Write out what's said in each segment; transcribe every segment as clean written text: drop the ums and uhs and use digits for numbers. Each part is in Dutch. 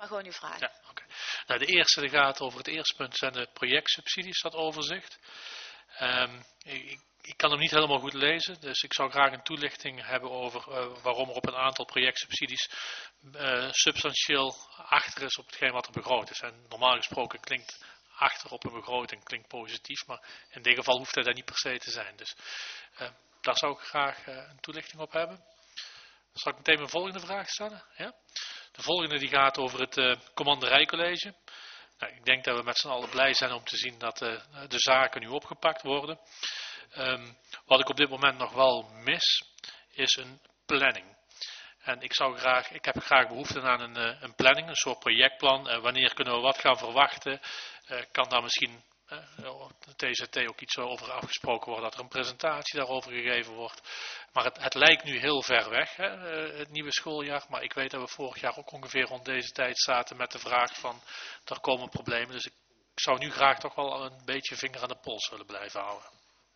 Maar gewoon uw vraag. Ja, oké. Nou, de eerste die gaat over het eerste punt zijn de projectsubsidies, dat overzicht. Ik kan hem niet helemaal goed lezen, dus ik zou graag een toelichting hebben over waarom er op een aantal projectsubsidies substantieel achter is op hetgeen wat er begroot is. En normaal gesproken klinkt achter op een begroting klinkt positief, maar in dit geval hoeft dat niet per se te zijn. Dus daar zou ik graag een toelichting op hebben. Zal ik meteen mijn volgende vraag stellen? Ja? De volgende die gaat over het commanderijcollege. Nou, ik denk dat we met z'n allen blij zijn om te zien dat de zaken nu opgepakt worden. Wat ik op dit moment nog wel mis, is een planning. En ik heb graag behoefte aan een planning, een soort projectplan. Wanneer kunnen we wat gaan verwachten? Kan daar misschien de TZT ook iets over afgesproken worden, dat er een presentatie daarover gegeven wordt. Maar het lijkt nu heel ver weg, hè, het nieuwe schooljaar. Maar ik weet dat we vorig jaar ook ongeveer rond deze tijd zaten met de vraag van, er komen problemen. Dus ik zou nu graag toch wel een beetje vinger aan de pols willen blijven houden.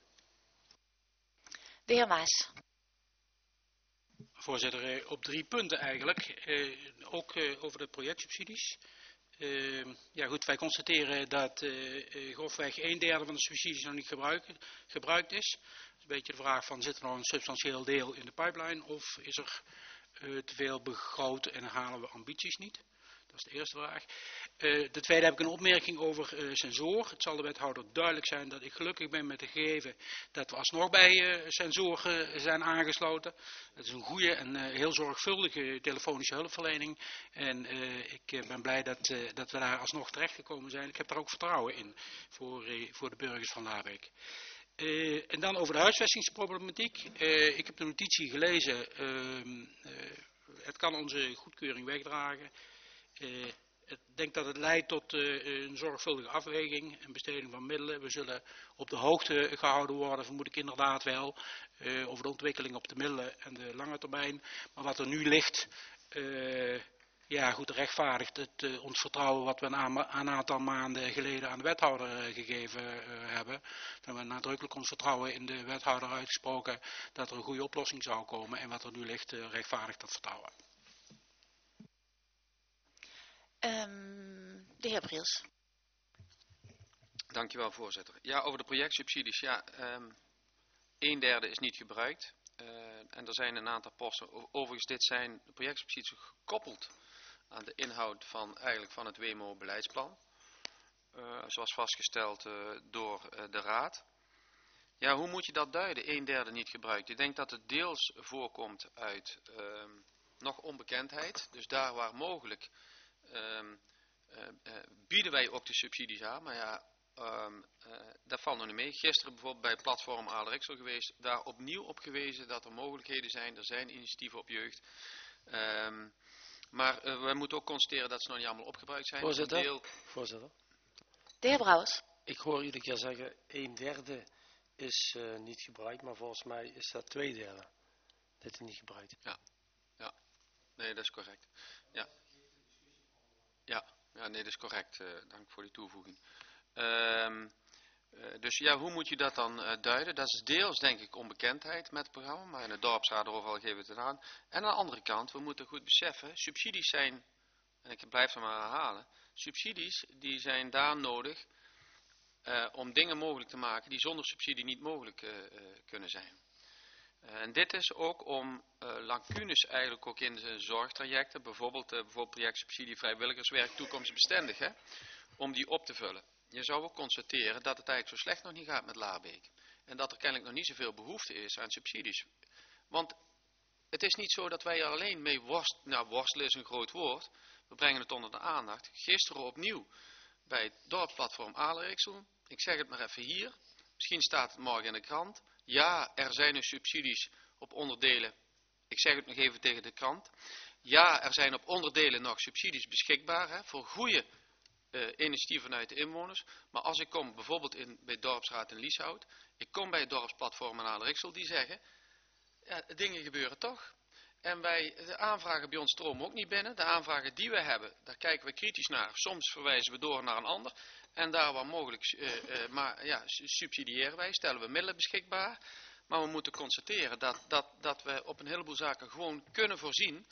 De heer Maas. Voorzitter, op 3 punten eigenlijk. Ook over de projectsubsidies. Ja goed, wij constateren dat grofweg 1/3 van de subsidies nog niet gebruikt is. Dat is een beetje de vraag van, zit er nog een substantieel deel in de pipeline of is er te veel begroot en halen we ambities niet? Dat is de eerste vraag. De tweede heb ik een opmerking over Censor. Het zal de wethouder duidelijk zijn dat ik gelukkig ben met het gegeven dat we alsnog bij Censor zijn aangesloten. Het is een goede en heel zorgvuldige telefonische hulpverlening. En ik ben blij dat we daar alsnog terechtgekomen zijn. Ik heb daar ook vertrouwen in voor de burgers van Laarbeek. En dan over de huisvestingsproblematiek. Ik heb de notitie gelezen. Het kan onze goedkeuring wegdragen. Ik denk dat het leidt tot een zorgvuldige afweging en besteding van middelen. We zullen op de hoogte gehouden worden, vermoed ik inderdaad wel, over de ontwikkeling op de middelen en de lange termijn. Maar wat er nu ligt, ja goed, rechtvaardigt het ons vertrouwen wat we een aantal maanden geleden aan de wethouder gegeven hebben. We hebben nadrukkelijk ons vertrouwen in de wethouder uitgesproken dat er een goede oplossing zou komen. En wat er nu ligt, rechtvaardigt dat vertrouwen. De heer Briels. Dankjewel, voorzitter. Ja, over de projectsubsidies. Ja, 1/3 is niet gebruikt. En er zijn een aantal posten. Overigens, dit zijn de projectsubsidies gekoppeld aan de inhoud van het WMO-beleidsplan. Zoals vastgesteld door de Raad. Ja, hoe moet je dat duiden? 1/3 niet gebruikt. Ik denk dat het deels voorkomt uit nog onbekendheid. Dus daar waar mogelijk bieden wij ook de subsidies aan. Maar ja, dat valt nog niet mee. Gisteren bijvoorbeeld bij het platform Aalderixel geweest. Daar opnieuw op gewezen dat er mogelijkheden zijn. Er zijn initiatieven op jeugd. Maar we moeten ook constateren dat ze nog niet allemaal opgebruikt zijn. Voorzitter. De heer Brouwers. Ik hoor iedere keer zeggen 1/3 is niet gebruikt, maar volgens mij is dat 2/3 dat is niet gebruikt. Ja. Nee, dat is correct. Ja, nee, dat is correct. Dank voor die toevoeging. Dus ja, hoe moet je dat dan duiden? Dat is deels denk ik onbekendheid met het programma, maar in de dorpsraad overal geven we het aan. En aan de andere kant, we moeten goed beseffen, subsidies zijn, en ik blijf het maar herhalen, subsidies die zijn daar nodig om dingen mogelijk te maken die zonder subsidie niet mogelijk kunnen zijn. En dit is ook om lacunes eigenlijk ook in de zorgtrajecten, bijvoorbeeld projectsubsidie vrijwilligerswerk toekomstbestendig, hè, om die op te vullen. Je zou ook constateren dat het eigenlijk zo slecht nog niet gaat met Laarbeek. En dat er kennelijk nog niet zoveel behoefte is aan subsidies. Want het is niet zo dat wij er alleen mee worstelen is een groot woord. We brengen het onder de aandacht. Gisteren opnieuw bij het dorpsplatform Aalderixel. Ik zeg het maar even hier. Misschien staat het morgen in de krant. Ja, er zijn nu subsidies op onderdelen. Ik zeg het nog even tegen de krant. Ja, er zijn op onderdelen nog subsidies beschikbaar, hè, voor goede initiatieven vanuit de inwoners. Maar als ik kom bijvoorbeeld bij het dorpsraad in Lieshout. Ik kom bij het dorpsplatform in Aalderixel. Die zeggen, ja, dingen gebeuren toch. En de aanvragen bij ons stromen ook niet binnen. De aanvragen die we hebben, daar kijken we kritisch naar. Soms verwijzen we door naar een ander. En daar waar mogelijk subsidiëren wij, stellen we middelen beschikbaar. Maar we moeten constateren dat we op een heleboel zaken gewoon kunnen voorzien.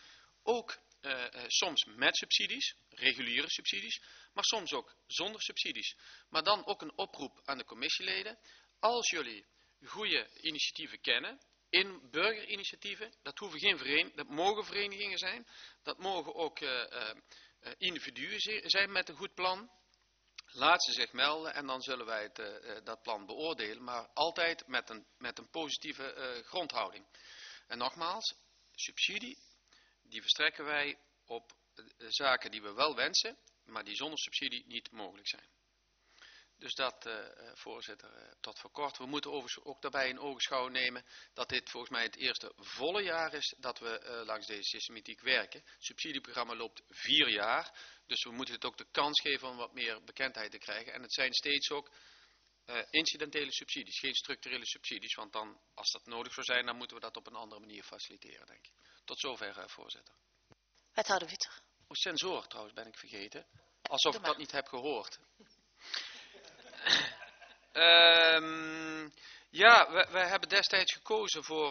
ook soms met subsidies, reguliere subsidies, maar soms ook zonder subsidies. Maar dan ook een oproep aan de commissieleden. Als jullie goede initiatieven kennen, in burgerinitiatieven, dat mogen verenigingen zijn, dat mogen ook individuen zijn met een goed plan. Laat ze zich melden en dan zullen wij dat plan beoordelen, maar altijd met een positieve grondhouding. En nogmaals, subsidie, die verstrekken wij op zaken die we wel wensen, maar die zonder subsidie niet mogelijk zijn. Dus dat, voorzitter, tot voor kort. We moeten overigens ook daarbij in ogenschouw nemen dat dit volgens mij het eerste volle jaar is dat we langs deze systematiek werken. Het subsidieprogramma loopt 4 jaar, dus we moeten het ook de kans geven om wat meer bekendheid te krijgen. En het zijn steeds ook incidentele subsidies, geen structurele subsidies, want dan, als dat nodig zou zijn, dan moeten we dat op een andere manier faciliteren, denk ik. Tot zover, voorzitter. Wethouder Wieter. Sensor trouwens ben ik vergeten, alsof ik dat niet heb gehoord. Ja, we hebben destijds gekozen voor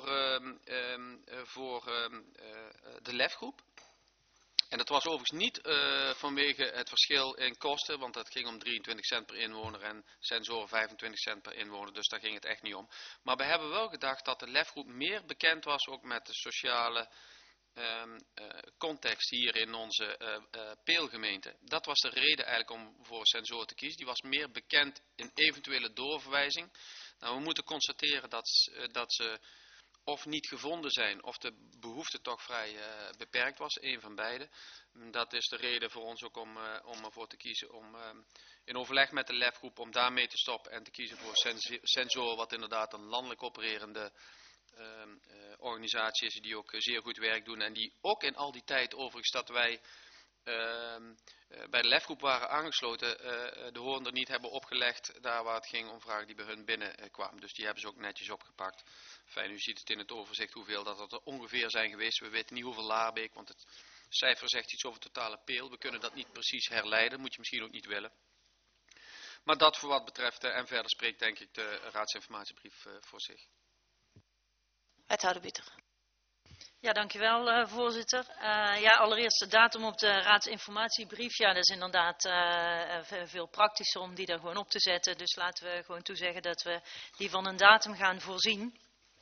de LEF-groep. En dat was overigens niet vanwege het verschil in kosten, want dat ging om 23 cent per inwoner en Sensor 25 cent per inwoner, dus daar ging het echt niet om. Maar we hebben wel gedacht dat de LEF-groep meer bekend was ook met de sociale context hier in onze Peelgemeente. Dat was de reden eigenlijk om voor Sensor te kiezen. Die was meer bekend in eventuele doorverwijzing. Nou, we moeten constateren dat ze of niet gevonden zijn, of de behoefte toch vrij beperkt was, een van beide. Dat is de reden voor ons ook om ervoor te kiezen om in overleg met de LEF-groep om daarmee te stoppen en te kiezen voor Sensor, wat inderdaad een landelijk opererende organisatie is die ook zeer goed werk doen en die ook in al die tijd overigens dat wij bij de LEF-groep waren aangesloten, de hoorn er niet hebben opgelegd daar waar het ging om vragen die bij hun binnenkwamen. Dus die hebben ze ook netjes opgepakt. Fijn, u ziet het in het overzicht hoeveel dat er ongeveer zijn geweest. We weten niet hoeveel Laarbeek, want het cijfer zegt iets over totale Peel. We kunnen dat niet precies herleiden, moet je misschien ook niet willen. Maar dat voor wat betreft, en verder spreekt denk ik de raadsinformatiebrief voor zich. Wethouder Wieter. Ja, dankjewel voorzitter. Ja, allereerst de datum op de raadsinformatiebrief. Ja, dat is inderdaad veel praktischer om die er gewoon op te zetten. Dus laten we gewoon toezeggen dat we die van een datum gaan voorzien.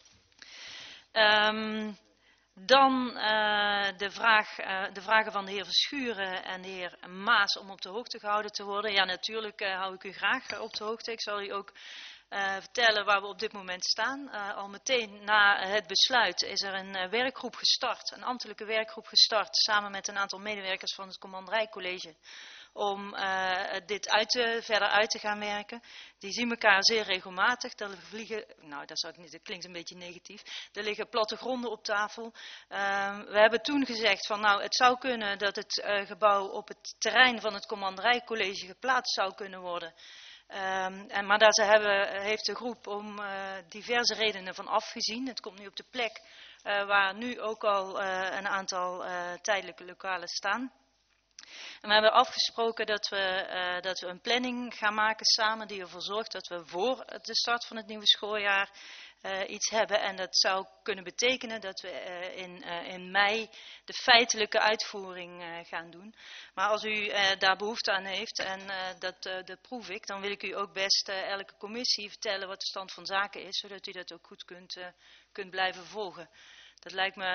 Dan de vragen van de heer Verschuren en de heer Maas om op de hoogte gehouden te worden. Ja, natuurlijk hou ik u graag op de hoogte. Ik zal u ook vertellen waar we op dit moment staan. Al meteen na het besluit is er een werkgroep gestart, een ambtelijke werkgroep gestart, samen met een aantal medewerkers van het Commanderijcollege, om dit verder uit te gaan werken. Die zien elkaar zeer regelmatig. Er vliegen, nou dat klinkt een beetje negatief, er liggen plattegronden op tafel. We hebben toen gezegd van nou het zou kunnen dat het gebouw op het terrein van het Commanderijcollege geplaatst zou kunnen worden. Maar daar heeft de groep om diverse redenen van afgezien. Het komt nu op de plek waar nu ook al een aantal tijdelijke lokalen staan. En we hebben afgesproken dat we een planning gaan maken samen die ervoor zorgt dat we voor de start van het nieuwe schooljaar iets hebben. En dat zou kunnen betekenen dat we in mei de feitelijke uitvoering gaan doen. Maar als u daar behoefte aan heeft, en dat proef ik, dan wil ik u ook best elke commissie vertellen wat de stand van zaken is, zodat u dat ook goed kunt blijven volgen. Dat lijkt me,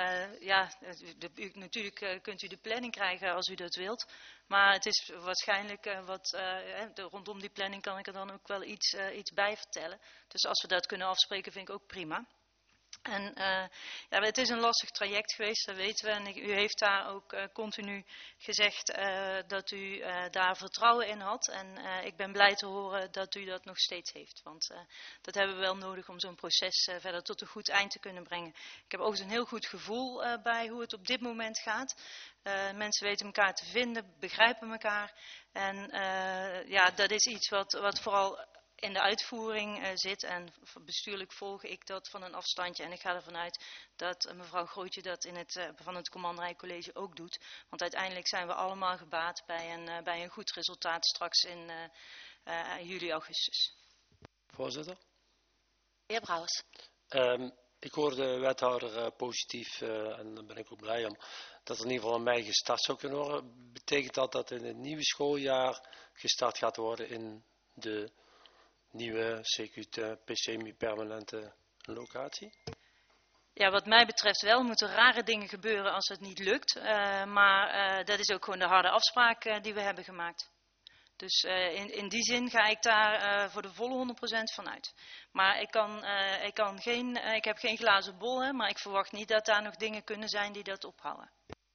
natuurlijk kunt u de planning krijgen als u dat wilt. Maar het is waarschijnlijk rondom die planning kan ik er dan ook wel iets bij vertellen. Dus als we dat kunnen afspreken vind ik ook prima. En het is een lastig traject geweest, dat weten we. En u heeft daar ook continu gezegd dat u daar vertrouwen in had. En ik ben blij te horen dat u dat nog steeds heeft. Want dat hebben we wel nodig om zo'n proces verder tot een goed eind te kunnen brengen. Ik heb ook een heel goed gevoel bij hoe het op dit moment gaat. Mensen weten elkaar te vinden, begrijpen elkaar. En dat is iets wat vooral in de uitvoering zit en bestuurlijk volg ik dat van een afstandje. En ik ga ervan uit dat mevrouw Grootje dat van het Commanderijcollege ook doet. Want uiteindelijk zijn we allemaal gebaat bij een goed resultaat straks in juli, augustus. Voorzitter. De heer Brouwers. Ik hoor de wethouder positief en daar ben ik ook blij om dat er in ieder geval in mei gestart zou kunnen worden. Betekent dat in het nieuwe schooljaar gestart gaat worden in de nieuwe CQ PC-permanente locatie? Ja, wat mij betreft wel. Er moeten rare dingen gebeuren als het niet lukt. Maar dat is ook gewoon de harde afspraak die we hebben gemaakt. Dus in die zin ga ik daar voor de volle 100% van uit. Maar ik heb geen glazen bol, hè, maar ik verwacht niet dat daar nog dingen kunnen zijn die dat ophouden.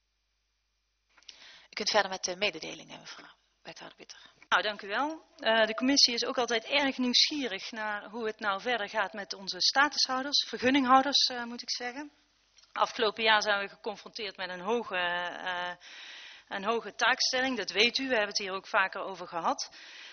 U kunt verder met de mededelingen, mevrouw wethouder Bitter. Nou, dank u wel. De commissie is ook altijd erg nieuwsgierig naar hoe het nou verder gaat met onze statushouders, vergunninghouders moet ik zeggen. Afgelopen jaar zijn we geconfronteerd met een hoge taakstelling, dat weet u, we hebben het hier ook vaker over gehad.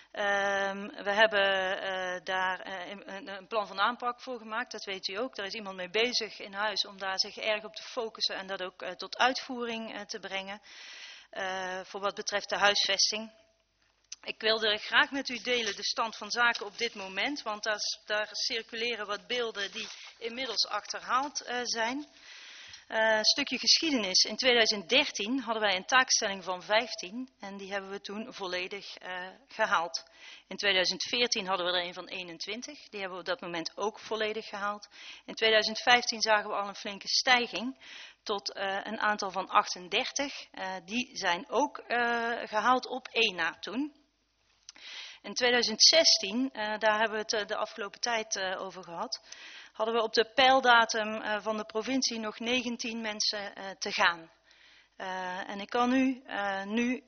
We hebben daar een plan van aanpak voor gemaakt, dat weet u ook. Daar is iemand mee bezig in huis om daar zich erg op te focussen en dat ook tot uitvoering te brengen. Voor wat betreft de huisvesting. Ik wilde graag met u delen de stand van zaken op dit moment, want daar circuleren wat beelden die inmiddels achterhaald zijn. Een stukje geschiedenis. In 2013 hadden wij een taakstelling van 15 en die hebben we toen volledig gehaald. In 2014 hadden we er een van 21, die hebben we op dat moment ook volledig gehaald. In 2015 zagen we al een flinke stijging tot een aantal van 38. Die zijn ook gehaald op 1 na toen. In 2016, daar hebben we het de afgelopen tijd over gehad, hadden we op de peildatum van de provincie nog 19 mensen te gaan. En ik kan u nu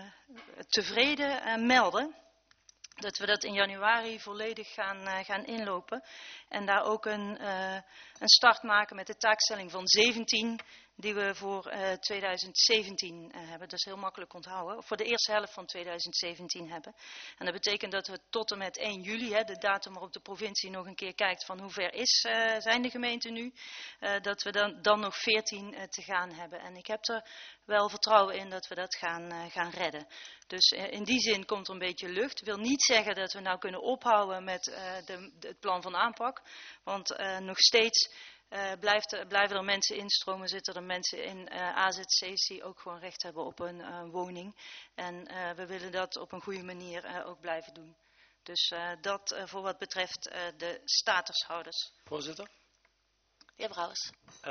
tevreden melden dat we dat in januari volledig gaan inlopen. En daar ook een start maken met de taakstelling van 17 die we voor 2017 hebben. Dat is heel makkelijk onthouden. Of voor de eerste helft van 2017 hebben. En dat betekent dat we tot en met 1 juli, de datum waarop de provincie nog een keer kijkt van hoe ver zijn de gemeenten nu. Dat we dan nog 14 te gaan hebben. En ik heb er wel vertrouwen in dat we dat gaan redden. Dus in die zin komt er een beetje lucht. Ik wil niet zeggen dat we nou kunnen ophouden met het plan van aanpak. Want nog steeds blijven er mensen instromen, zitten er mensen in AZC's die ook gewoon recht hebben op een woning. En we willen dat op een goede manier ook blijven doen. Dus dat voor wat betreft de statushouders. Voorzitter? Heer Brouwers.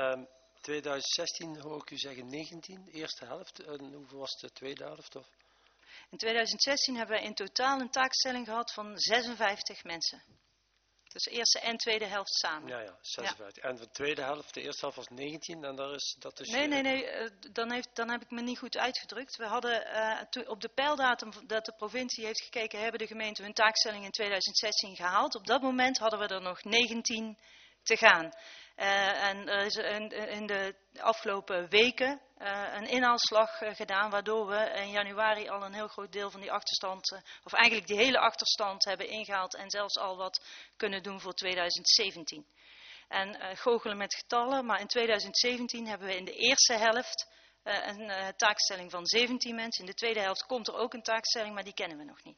2016 hoor ik u zeggen 19, eerste helft. En hoeveel was de tweede helft? Of? In 2016 hebben we in totaal een taakstelling gehad van 56 mensen. Dus eerste en tweede helft samen. Ja, 56. Ja. En de tweede helft, de eerste helft was 19 en daar is dat dus... Nee, dan heb ik me niet goed uitgedrukt. We hadden op de peildatum dat de provincie heeft gekeken, hebben de gemeenten hun taakstelling in 2016 gehaald. Op dat moment hadden we er nog 19 te gaan. En er is in de afgelopen weken een inhaalslag gedaan, waardoor we in januari al een heel groot deel van die achterstand, of eigenlijk die hele achterstand hebben ingehaald en zelfs al wat kunnen doen voor 2017. En goochelen met getallen, maar in 2017 hebben we in de eerste helft een taakstelling van 17 mensen. In de tweede helft komt er ook een taakstelling, maar die kennen we nog niet.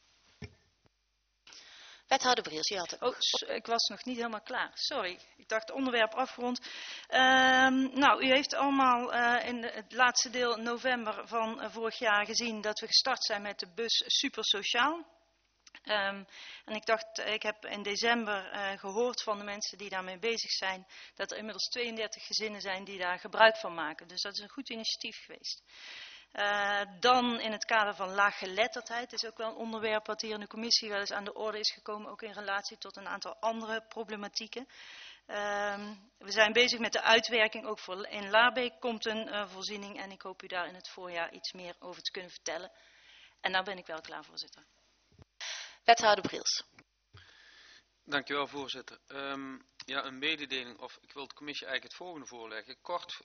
Wethouder Briels, u had het. Oh, ik was nog niet helemaal klaar. Sorry, ik dacht onderwerp afgerond. U heeft allemaal in het laatste deel november van vorig jaar gezien dat we gestart zijn met de bus Super Sociaal. En ik heb in december gehoord van de mensen die daarmee bezig zijn, dat er inmiddels 32 gezinnen zijn die daar gebruik van maken. Dus dat is een goed initiatief geweest. Dan in het kader van laaggeletterdheid is ook wel een onderwerp wat hier in de commissie wel eens aan de orde is gekomen, ook in relatie tot een aantal andere problematieken. We zijn bezig met de uitwerking, ook in Laarbeek komt een voorziening en ik hoop u daar in het voorjaar iets meer over te kunnen vertellen. En nou ben ik wel klaar, voorzitter. Wethouder Briels. Dankjewel, voorzitter. Een mededeling, of ik wil de commissie eigenlijk het volgende voorleggen.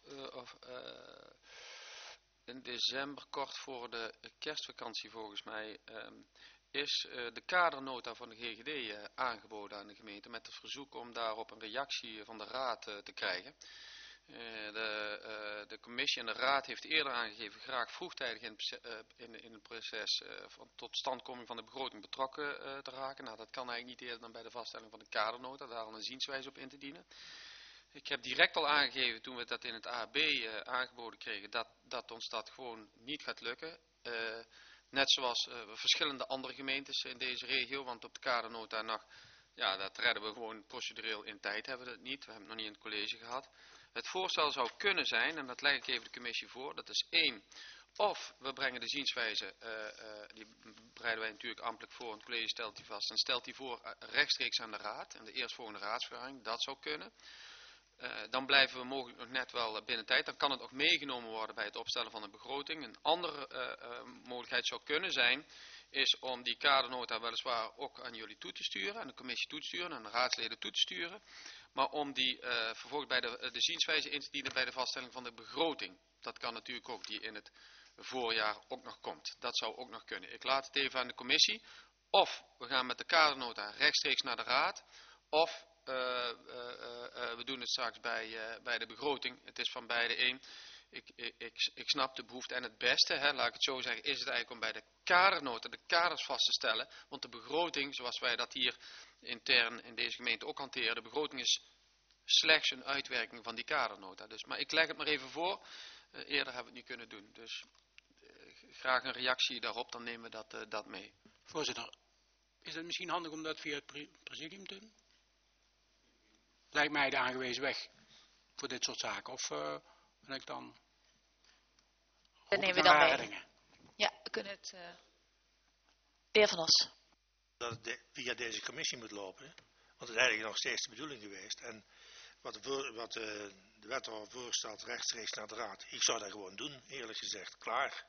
In december, kort voor de kerstvakantie volgens mij, is de kadernota van de GGD aangeboden aan de gemeente met het verzoek om daarop een reactie van de raad te krijgen. De commissie en de raad heeft eerder aangegeven graag vroegtijdig in het proces van totstandkoming van de begroting betrokken te raken. Nou, dat kan eigenlijk niet eerder dan bij de vaststelling van de kadernota, daar een zienswijze op in te dienen. Ik heb direct al aangegeven toen we dat in het AHB aangeboden kregen, dat ons dat gewoon niet gaat lukken. Net zoals verschillende andere gemeentes in deze regio, want op de kadernota nog, ja, dat redden we gewoon procedureel in tijd, hebben we dat niet. We hebben het nog niet in het college gehad. Het voorstel zou kunnen zijn, en dat leg ik even de commissie voor, dat is 1. Of we brengen de zienswijze, die bereiden wij natuurlijk ambtelijk voor, het college stelt die vast, en stelt die voor rechtstreeks aan de raad, en de eerstvolgende raadsvergadering, dat zou kunnen. Dan blijven we mogelijk nog net wel binnen tijd. Dan kan het ook meegenomen worden bij het opstellen van een begroting. Een andere mogelijkheid zou kunnen zijn, is om die kadernota weliswaar ook aan jullie toe te sturen, aan de commissie toe te sturen, aan de raadsleden toe te sturen. Maar om die vervolgens bij de zienswijze in te dienen bij de vaststelling van de begroting. Dat kan natuurlijk ook, die in het voorjaar ook nog komt. Dat zou ook nog kunnen. Ik laat het even aan de commissie. Of we gaan met de kadernota rechtstreeks naar de raad, of we doen het straks bij de begroting. Het is van beide één. Ik snap de behoefte en het beste, laat ik het zo zeggen, is het eigenlijk om bij de kadernota de kaders vast te stellen. Want de begroting, zoals wij dat hier intern in deze gemeente ook hanteren, de begroting is slechts een uitwerking van die kadernota. Dus, maar ik leg het maar even voor. Eerder hebben we het niet kunnen doen. Dus graag een reactie daarop, dan nemen we dat mee. Voorzitter, is het misschien handig om dat via het presidium te doen? Lijkt mij de aangewezen weg voor dit soort zaken. Of ben ik dan... Dat nemen we dan mee. Ja, we kunnen het... De heer Van Os. Dat het via deze commissie moet lopen. Want het is eigenlijk nog steeds de bedoeling geweest. En wat de wethouder voorstelt, rechtstreeks naar de raad. Ik zou dat gewoon doen, eerlijk gezegd. Klaar.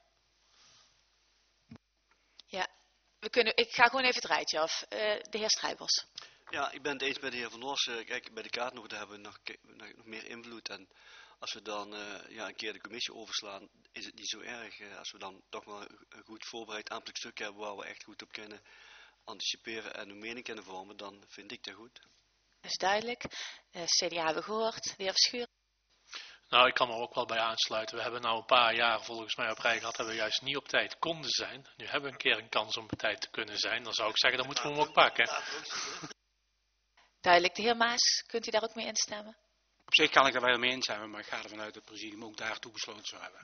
Ja, ik ga gewoon even het rijtje af. De heer Strijbos. Ja, ik ben het eens met de heer Van Os. Kijk, bij de kaart nog, daar hebben we nog meer invloed. En als we dan een keer de commissie overslaan, is het niet zo erg. Als we dan toch wel een goed voorbereid ambtelijk stuk hebben waar we echt goed op kunnen anticiperen en een mening kunnen vormen, dan vind ik dat goed. Dat is duidelijk. CDA hebben we gehoord. De heer Verschuren. Nou, ik kan er ook wel bij aansluiten. We hebben nou een paar jaar volgens mij op rij gehad dat we juist niet op tijd konden zijn. Nu hebben we een keer een kans om op tijd te kunnen zijn. Dan zou ik zeggen, dan moeten we hem ook pakken. Duidelijk. De heer Maas, kunt u daar ook mee instemmen? Op zich kan ik er wel mee instemmen, maar ik ga ervan uit dat het presidium ook daartoe besloten zou hebben.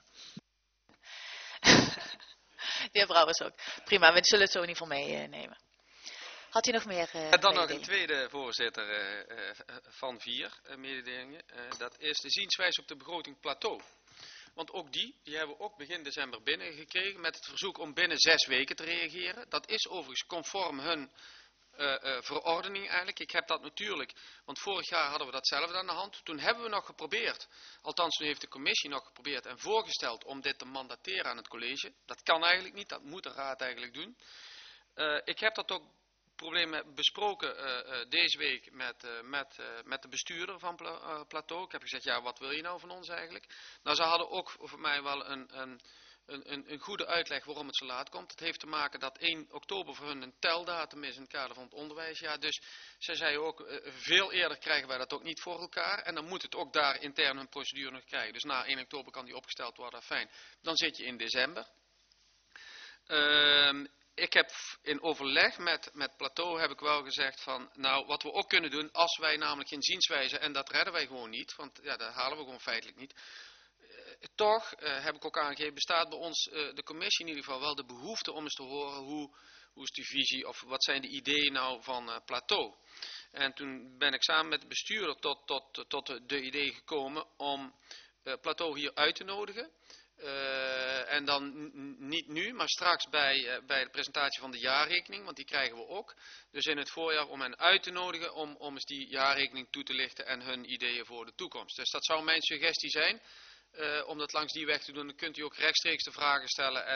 De heer Brouwers ook. Prima, we zullen het zo in ieder geval meenemen. Had u nog meer Dan nog een tweede, voorzitter, van 4 mededelingen. Dat is de zienswijze op de begroting plateau. Want ook die hebben we ook begin december binnengekregen met het verzoek om binnen 6 weken te reageren. Dat is overigens conform hun verordening eigenlijk. Ik heb dat natuurlijk, want vorig jaar hadden we datzelfde aan de hand. Toen hebben we nog geprobeerd, althans nu heeft de commissie nog geprobeerd en voorgesteld om dit te mandateren aan het college. Dat kan eigenlijk niet, dat moet de raad eigenlijk doen. Ik heb dat ook probleem besproken deze week met de bestuurder van Plateau. Ik heb gezegd, ja, wat wil je nou van ons eigenlijk? Nou, ze hadden ook voor mij wel een goede uitleg waarom het zo laat komt. Het heeft te maken dat 1 oktober voor hun een teldatum is in het kader van het onderwijsjaar. Dus zij zei ook, veel eerder krijgen wij dat ook niet voor elkaar. En dan moet het ook daar intern hun procedure nog krijgen. Dus na 1 oktober kan die opgesteld worden, fijn. Dan zit je in december. Ik heb in overleg met Plateau heb ik wel gezegd van, nou, wat we ook kunnen doen, als wij namelijk geen zienswijze, en dat redden wij gewoon niet, want ja, dat halen we gewoon feitelijk niet. Toch heb ik ook aangegeven, bestaat bij ons de commissie in ieder geval wel de behoefte om eens te horen hoe is die visie of wat zijn de ideeën nou van Plateau. En toen ben ik samen met de bestuurder tot de idee gekomen om Plateau hier uit te nodigen. En dan niet nu, maar straks bij de presentatie van de jaarrekening, want die krijgen we ook. Dus in het voorjaar om hen uit te nodigen om eens die jaarrekening toe te lichten en hun ideeën voor de toekomst. Dus dat zou mijn suggestie zijn, om dat langs die weg te doen. Dan kunt u ook rechtstreeks de vragen stellen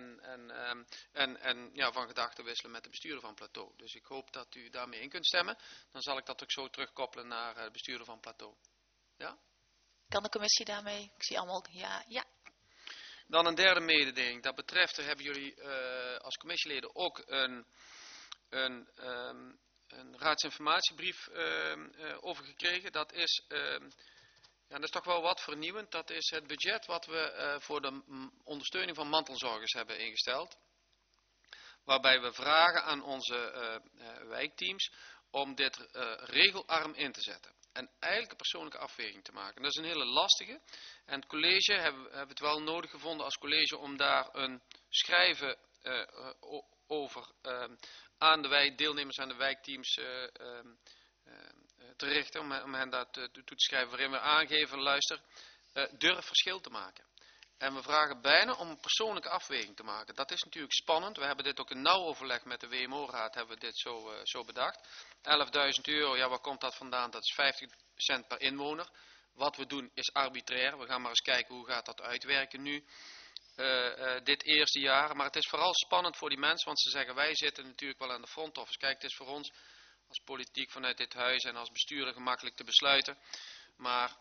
en van gedachten wisselen met de bestuurder van Plateau. Dus ik hoop dat u daarmee in kunt stemmen. Dan zal ik dat ook zo terugkoppelen naar de bestuurder van Plateau. Ja? Kan de commissie daarmee? Ik zie allemaal ja. Dan een derde mededeling. Dat betreft, daar hebben jullie als commissieleden ook een raadsinformatiebrief over gekregen. Dat is toch wel wat vernieuwend. Dat is het budget wat we voor de ondersteuning van mantelzorgers hebben ingesteld. Waarbij we vragen aan onze wijkteams om dit regelarm in te zetten. en eigenlijk een persoonlijke afweging te maken. Dat is een hele lastige. En het college hebben het wel nodig gevonden als college om daar een schrijven over aan de deelnemers aan de wijkteams te richten. Om hen daar toe te schrijven waarin we aangeven, luister, durf verschil te maken. En we vragen bijna om een persoonlijke afweging te maken. Dat is natuurlijk spannend. We hebben dit ook in nauw overleg met de WMO-raad hebben we dit zo bedacht. 11.000 euro, ja, waar komt dat vandaan? Dat is 50 cent per inwoner. Wat we doen is arbitrair. We gaan maar eens kijken hoe gaat dat uitwerken nu. Dit eerste jaar. Maar het is vooral spannend voor die mensen, want ze zeggen wij zitten natuurlijk wel aan de front office. Kijk, het is voor ons als politiek vanuit dit huis en als bestuurder gemakkelijk te besluiten. Maar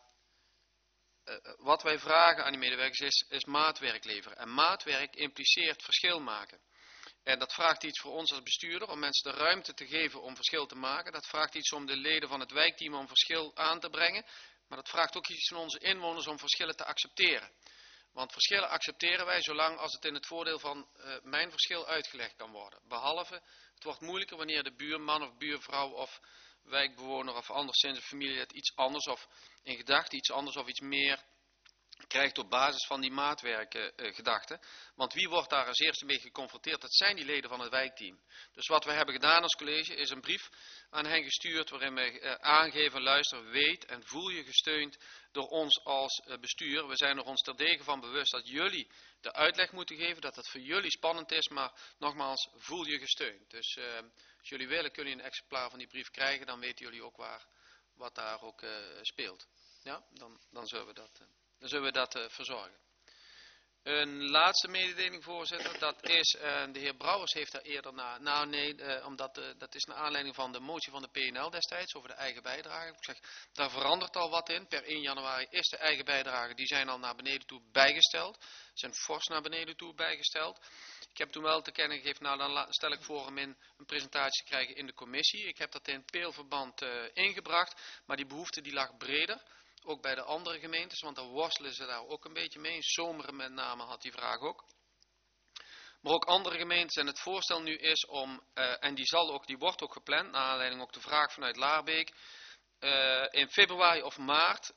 wat wij vragen aan die medewerkers is maatwerk leveren. En maatwerk impliceert verschil maken. En dat vraagt iets voor ons als bestuurder om mensen de ruimte te geven om verschil te maken. Dat vraagt iets om de leden van het wijkteam om verschil aan te brengen. Maar dat vraagt ook iets van onze inwoners om verschillen te accepteren. Want verschillen accepteren wij zolang als het in het voordeel van mijn verschil uitgelegd kan worden. Behalve, het wordt moeilijker wanneer de buurman of buurvrouw of wijkbewoner of anderszins een familie het iets anders of in gedachten iets anders of iets meer krijgt op basis van die maatwerkgedachten. Want wie wordt daar als eerste mee geconfronteerd? Dat zijn die leden van het wijkteam. Dus wat we hebben gedaan als college is een brief aan hen gestuurd waarin we aangeven, luister, weet en voel je gesteund door ons als bestuur. We zijn er ons terdege van bewust dat jullie de uitleg moeten geven, dat het voor jullie spannend is, maar nogmaals, voel je gesteund. Dus als jullie willen, kunnen jullie een exemplaar van die brief krijgen, dan weten jullie ook wat daar ook speelt. Ja, dan zullen we dat verzorgen. Een laatste mededeling, voorzitter, dat is, de heer Brouwers heeft daar eerder dat is naar aanleiding van de motie van de PNL destijds over de eigen bijdrage. Ik zeg, daar verandert al wat in. Per 1 januari is de eigen bijdrage, die zijn al naar beneden toe bijgesteld. Zijn fors naar beneden toe bijgesteld. Ik heb toen wel te kennen gegeven, nou dan stel ik voor hem in een presentatie te krijgen in de commissie. Ik heb dat in peelverband ingebracht, maar die behoefte die lag breder. Ook bij de andere gemeentes, want dan worstelen ze daar ook een beetje mee. In Zomeren met name had die vraag ook. Maar ook andere gemeentes. En het voorstel nu is om, en die wordt ook gepland, naar aanleiding ook de vraag vanuit Laarbeek. In februari of maart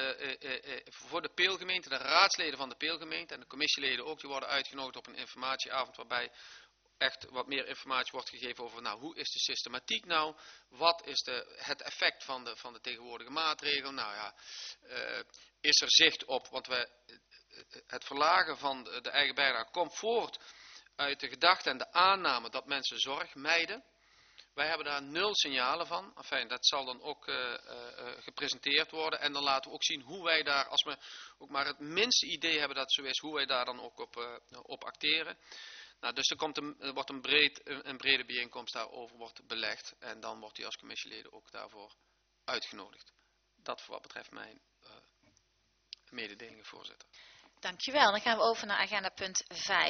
voor de peelgemeente, de raadsleden van de peelgemeente en de commissieleden ook, die worden uitgenodigd op een informatieavond waarbij echt wat meer informatie wordt gegeven over, nou, hoe is de systematiek nou? Wat is het effect van de tegenwoordige maatregelen? Nou ja, is er zicht op, want het verlagen van de eigen bijdrage komt voort uit de gedachte en de aanname dat mensen zorg mijden. Wij hebben daar 0 signalen van. Enfin, dat zal dan ook gepresenteerd worden. En dan laten we ook zien hoe wij daar, als we ook maar het minste idee hebben dat het zo is, hoe wij daar dan ook op acteren. Nou, dus er wordt een brede bijeenkomst daarover wordt belegd. En dan wordt u als commissieleden ook daarvoor uitgenodigd. Dat voor wat betreft mijn mededelingen, voorzitter. Dankjewel. Dan gaan we over naar agenda punt 5.